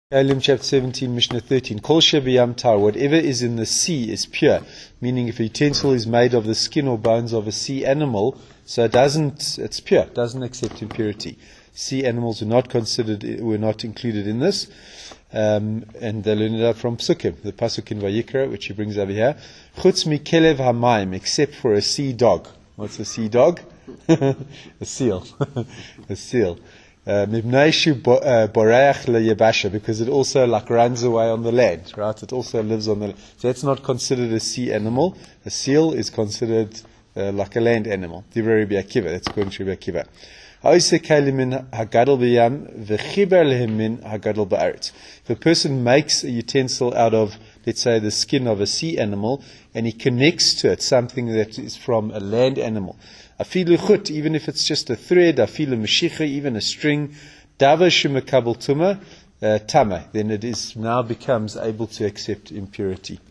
Kalim chapter 17, Mishnah 13. Kol shebiyam tar, whatever is in the sea is pure. Meaning if a utensil is made of the skin or bones of a sea animal, so it's pure, doesn't accept impurity. Sea animals were not included in this. And they learned it out from Psukim, the Pasuk in Vayikra, which he brings over here. Chutz mi kelev hamayim, except for a sea dog. What's a sea dog? A seal. A seal. Because it also runs away on the land, right? It also lives on the land. So that's not considered a sea animal. A seal is considered like a land animal. Divrei Rabbi Akiva. That's according to Rabbi Akiva. If a person makes a utensil out of, let's say, the skin of a sea animal, and he connects to it something that is from a land animal, afilu chut, even if it's just a thread, afilu meshicha, even a string, dava shemekabel tuma, tama, then it is now becomes able to accept impurity.